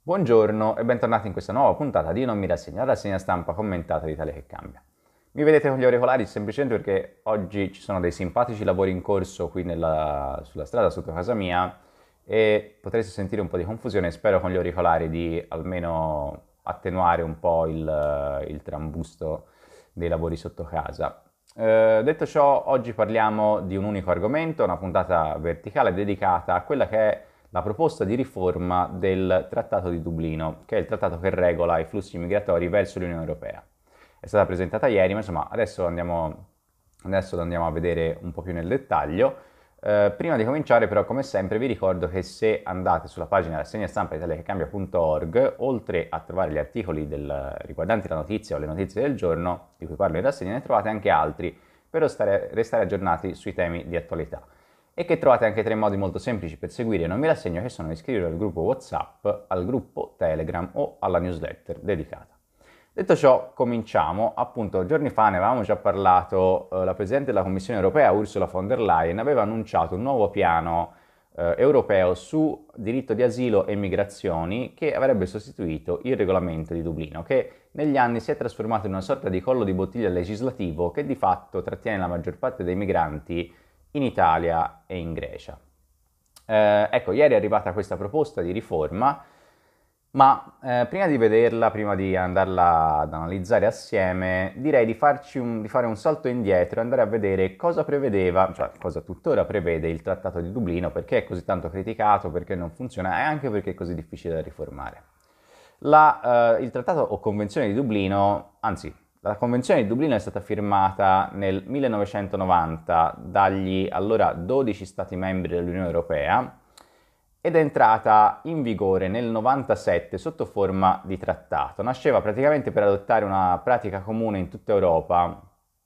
Buongiorno e bentornati in questa nuova puntata di Non mi rassegna, la rassegna stampa commentata di Italia che cambia. Mi vedete con gli auricolari semplicemente perché oggi ci sono dei simpatici lavori in corso qui sulla strada sotto casa mia e potreste sentire un po' di confusione. Spero con gli auricolari di almeno attenuare un po' il trambusto dei lavori sotto casa. Detto ciò, oggi parliamo di un unico argomento, una puntata verticale dedicata a quella che è la proposta di riforma del Trattato di Dublino, che è il trattato che regola i flussi migratori verso l'Unione Europea. È stata presentata ieri, ma insomma adesso lo andiamo a vedere un po' più nel dettaglio. Prima di cominciare però, come sempre, vi ricordo che se andate sulla pagina rassegna stampa italiachecambia.org, oltre a trovare gli articoli riguardanti la notizia o le notizie del giorno di cui parlo in rassegna, ne trovate anche altri per restare aggiornati sui temi di attualità e che trovate anche tre modi molto semplici per seguire Non mi rassegno, che sono iscrivervi al gruppo WhatsApp, al gruppo Telegram o alla newsletter dedicata. Detto ciò, cominciamo. Appunto, giorni fa ne avevamo già parlato, la Presidente della Commissione europea, Ursula von der Leyen, aveva annunciato un nuovo piano europeo su diritto di asilo e migrazioni che avrebbe sostituito il regolamento di Dublino, che negli anni si è trasformato in una sorta di collo di bottiglia legislativo che di fatto trattiene la maggior parte dei migranti in Italia e in Grecia. Ecco, ieri è arrivata questa proposta di riforma, ma prima di vederla, prima di andarla ad analizzare assieme, direi di fare un salto indietro e andare a vedere cosa prevedeva, cioè cosa tuttora prevede il Trattato di Dublino, perché è così tanto criticato, perché non funziona e anche perché è così difficile da riformare. Il Trattato o Convenzione di Dublino, anzi, la Convenzione di Dublino è stata firmata nel 1990 dagli allora 12 Stati membri dell'Unione Europea ed è entrata in vigore nel 97 sotto forma di trattato. Nasceva praticamente per adottare una pratica comune in tutta Europa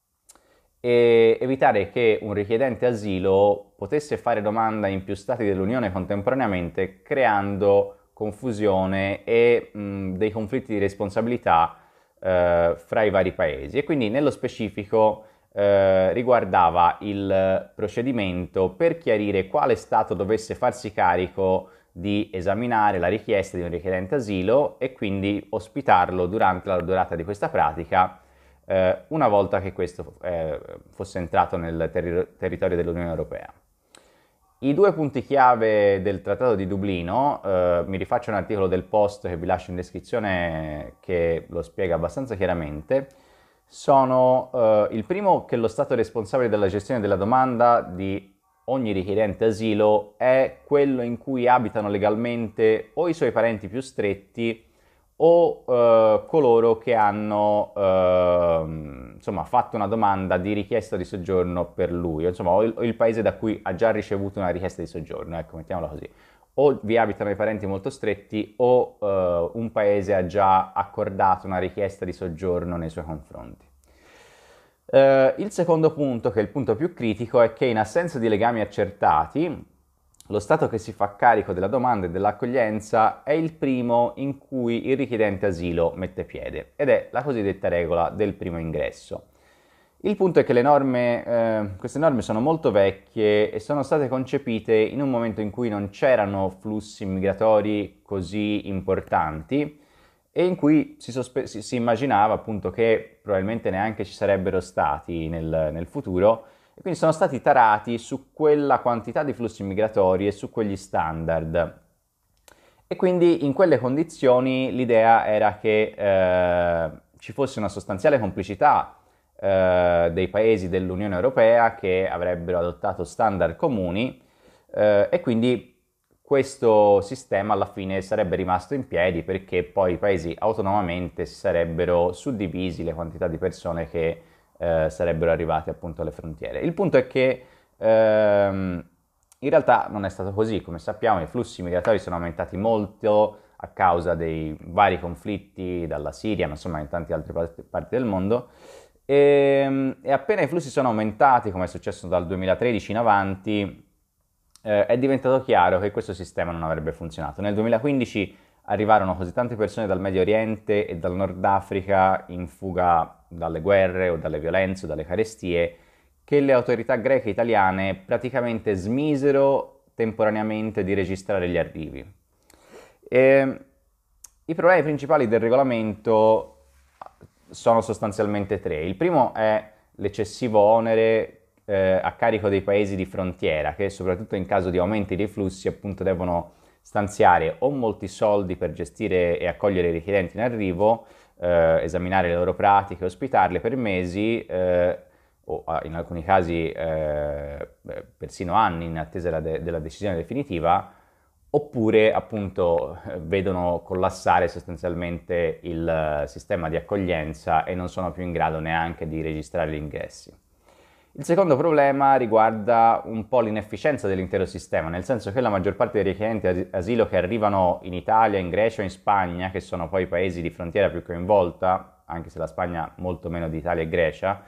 e evitare che un richiedente asilo potesse fare domanda in più stati dell'Unione contemporaneamente, creando confusione e dei conflitti di responsabilità fra i vari paesi. E quindi nello specifico riguardava il procedimento per chiarire quale Stato dovesse farsi carico di esaminare la richiesta di un richiedente asilo e quindi ospitarlo durante la durata di questa pratica, una volta che questo fosse entrato nel territorio dell'Unione Europea. I due punti chiave del Trattato di Dublino, mi rifaccio un articolo del Post che vi lascio in descrizione che lo spiega abbastanza chiaramente, sono il primo, che lo Stato responsabile della gestione della domanda di ogni richiedente asilo è quello in cui abitano legalmente o i suoi parenti più stretti o coloro che hanno insomma, fatto una domanda di richiesta di soggiorno per lui, insomma, o il paese da cui ha già ricevuto una richiesta di soggiorno, ecco, mettiamola così. O vi abitano i parenti molto stretti o un paese ha già accordato una richiesta di soggiorno nei suoi confronti. Il secondo punto, che è il punto più critico, è che in assenza di legami accertati, lo Stato che si fa carico della domanda e dell'accoglienza è il primo in cui il richiedente asilo mette piede, ed è la cosiddetta regola del primo ingresso. Il punto è che queste norme sono molto vecchie e sono state concepite in un momento in cui non c'erano flussi migratori così importanti e in cui si immaginava appunto che probabilmente neanche ci sarebbero stati nel futuro, e quindi sono stati tarati su quella quantità di flussi migratori e su quegli standard. E quindi in quelle condizioni l'idea era che ci fosse una sostanziale complicità dei paesi dell'Unione Europea che avrebbero adottato standard comuni, e quindi questo sistema alla fine sarebbe rimasto in piedi perché poi i paesi autonomamente si sarebbero suddivisi le quantità di persone che sarebbero arrivate appunto alle frontiere. Il punto è che in realtà non è stato così. Come sappiamo, i flussi migratori sono aumentati molto a causa dei vari conflitti dalla Siria, ma insomma in tante altre parti del mondo. E appena i flussi sono aumentati, come è successo dal 2013 in avanti, è diventato chiaro che questo sistema non avrebbe funzionato. Nel 2015 arrivarono così tante persone dal Medio Oriente e dal Nord Africa in fuga dalle guerre o dalle violenze o dalle carestie, che le autorità greche e italiane praticamente smisero temporaneamente di registrare gli arrivi. E I problemi principali del regolamento sono sostanzialmente tre. Il primo è l'eccessivo onere a carico dei paesi di frontiera, che soprattutto in caso di aumenti dei flussi appunto devono stanziare o molti soldi per gestire e accogliere i richiedenti in arrivo, esaminare le loro pratiche, ospitarle per mesi o in alcuni casi persino anni in attesa della decisione definitiva, oppure appunto vedono collassare sostanzialmente il sistema di accoglienza e non sono più in grado neanche di registrare gli ingressi. Il secondo problema riguarda un po' l'inefficienza dell'intero sistema, nel senso che la maggior parte dei richiedenti asilo che arrivano in Italia, in Grecia o in Spagna, che sono poi i paesi di frontiera più coinvolta, anche se la Spagna molto meno di Italia e Grecia,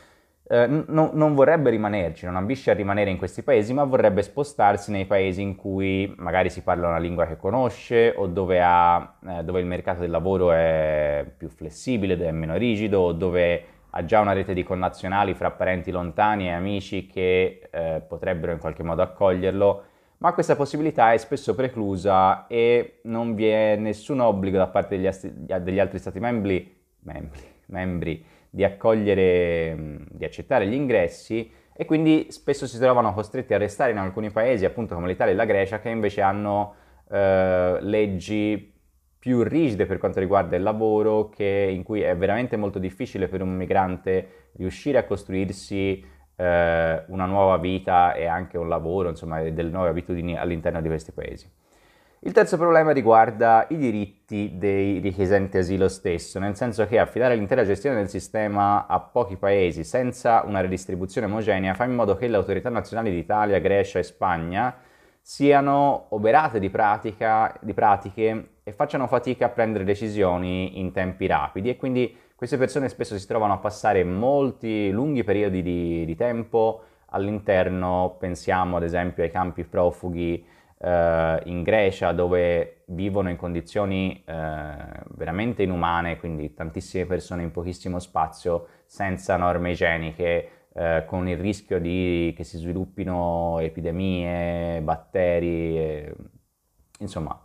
non vorrebbe rimanerci, non ambisce a rimanere in questi paesi, ma vorrebbe spostarsi nei paesi in cui magari si parla una lingua che conosce o dove il mercato del lavoro è più flessibile, è meno rigido, o dove ha già una rete di connazionali fra parenti lontani e amici che potrebbero in qualche modo accoglierlo, ma questa possibilità è spesso preclusa e non vi è nessun obbligo da parte degli altri stati membri di accettare gli ingressi, e quindi spesso si trovano costretti a restare in alcuni paesi, appunto come l'Italia e la Grecia, che invece hanno leggi più rigide per quanto riguarda il lavoro, in cui è veramente molto difficile per un migrante riuscire a costruirsi una nuova vita e anche un lavoro, insomma, delle nuove abitudini all'interno di questi paesi. Il terzo problema riguarda i diritti dei richiedenti asilo stesso, nel senso che affidare l'intera gestione del sistema a pochi paesi senza una redistribuzione omogenea fa in modo che le autorità nazionali di Italia, Grecia e Spagna siano oberate di pratiche e facciano fatica a prendere decisioni in tempi rapidi, e quindi queste persone spesso si trovano a passare molti lunghi periodi di tempo all'interno, pensiamo ad esempio ai campi profughi in Grecia, dove vivono in condizioni veramente inumane, quindi tantissime persone in pochissimo spazio, senza norme igieniche, con il rischio che si sviluppino epidemie, batteri, insomma.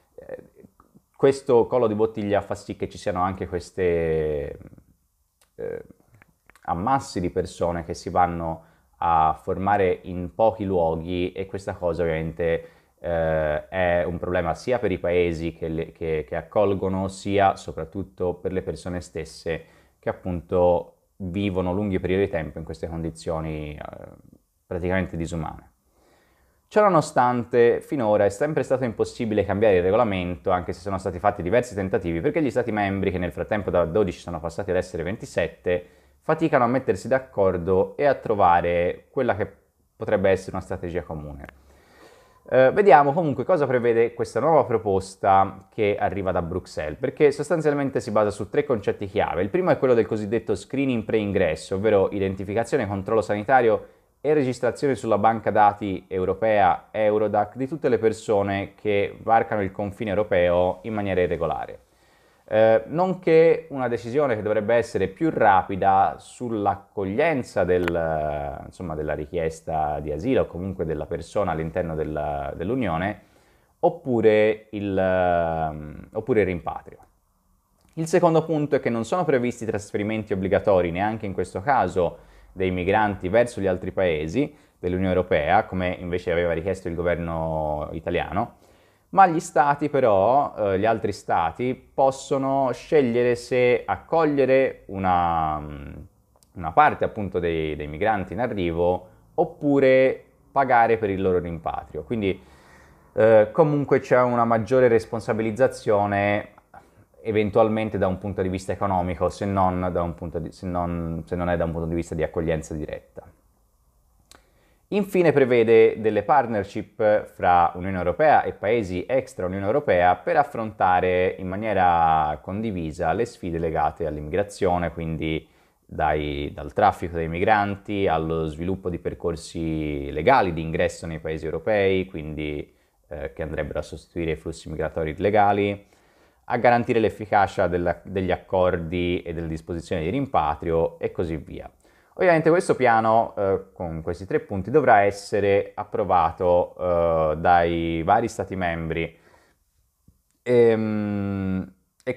Questo collo di bottiglia fa sì che ci siano anche queste ammassi di persone che si vanno a formare in pochi luoghi, e questa cosa ovviamente è un problema sia per i paesi che accolgono, sia soprattutto per le persone stesse che appunto vivono lunghi periodi di tempo in queste condizioni praticamente disumane. Ciononostante, finora è sempre stato impossibile cambiare il regolamento, anche se sono stati fatti diversi tentativi, perché gli Stati membri, che nel frattempo da 12 sono passati ad essere 27, faticano a mettersi d'accordo e a trovare quella che potrebbe essere una strategia comune. Vediamo comunque cosa prevede questa nuova proposta che arriva da Bruxelles, perché sostanzialmente si basa su tre concetti chiave. Il primo è quello del cosiddetto screening pre-ingresso, ovvero identificazione e controllo sanitario e registrazione sulla banca dati europea Eurodac di tutte le persone che varcano il confine europeo in maniera irregolare. Nonché una decisione che dovrebbe essere più rapida sull'accoglienza della richiesta di asilo o comunque della persona all'interno dell'Unione, oppure il rimpatrio. Il secondo punto è che non sono previsti trasferimenti obbligatori neanche in questo caso dei migranti verso gli altri paesi dell'Unione Europea, come invece aveva richiesto il governo italiano, ma gli stati però, gli altri stati, possono scegliere se accogliere una parte appunto dei migranti in arrivo oppure pagare per il loro rimpatrio. Quindi comunque c'è una maggiore responsabilizzazione eventualmente da un punto di vista economico, se non è da un punto di vista di accoglienza diretta. Infine prevede delle partnership fra Unione Europea e paesi extra Unione Europea per affrontare in maniera condivisa le sfide legate all'immigrazione, quindi dal traffico dei migranti allo sviluppo di percorsi legali di ingresso nei paesi europei, quindi che andrebbero a sostituire i flussi migratori illegali, a garantire l'efficacia degli accordi e delle disposizioni di rimpatrio e così via. Ovviamente questo piano, con questi tre punti, dovrà essere approvato dai vari Stati membri.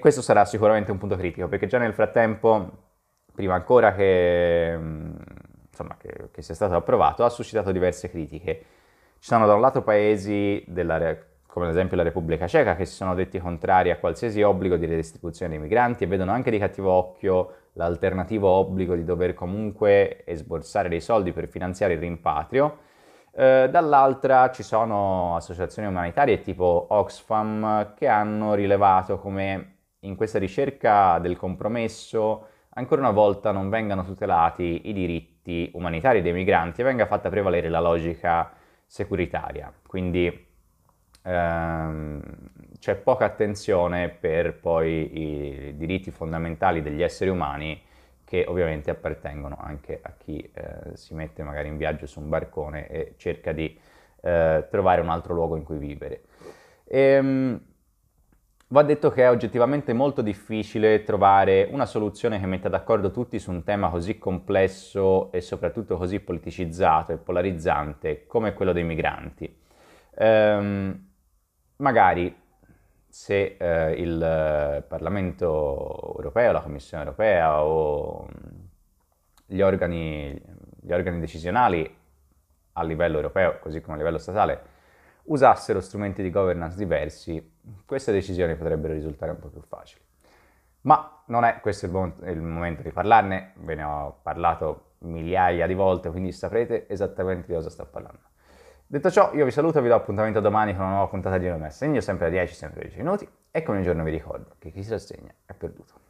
questo sarà sicuramente un punto critico, perché già nel frattempo, prima ancora insomma, che sia stato approvato, ha suscitato diverse critiche. Ci sono da un lato paesi, come ad esempio la Repubblica Ceca, che si sono detti contrari a qualsiasi obbligo di redistribuzione dei migranti e vedono anche di cattivo occhio l'alternativo obbligo di dover comunque esborsare dei soldi per finanziare il rimpatrio. Dall'altra ci sono associazioni umanitarie tipo Oxfam che hanno rilevato come in questa ricerca del compromesso ancora una volta non vengano tutelati i diritti umanitari dei migranti e venga fatta prevalere la logica securitaria. Quindi c'è poca attenzione per poi i diritti fondamentali degli esseri umani che ovviamente appartengono anche a chi si mette magari in viaggio su un barcone e cerca di trovare un altro luogo in cui vivere. Va detto che è oggettivamente molto difficile trovare una soluzione che metta d'accordo tutti su un tema così complesso e soprattutto così politicizzato e polarizzante come quello dei migranti. Magari se il Parlamento europeo, la Commissione europea o gli organi decisionali a livello europeo, così come a livello statale, usassero strumenti di governance diversi, queste decisioni potrebbero risultare un po' più facili. Ma non è questo il momento di parlarne, ve ne ho parlato migliaia di volte, quindi saprete esattamente di cosa sto parlando. Detto ciò, io vi saluto e vi do appuntamento domani con una nuova puntata di Non mi assegno, sempre a 10, sempre a 10 minuti, e come ogni giorno vi ricordo che chi si rassegna è perduto.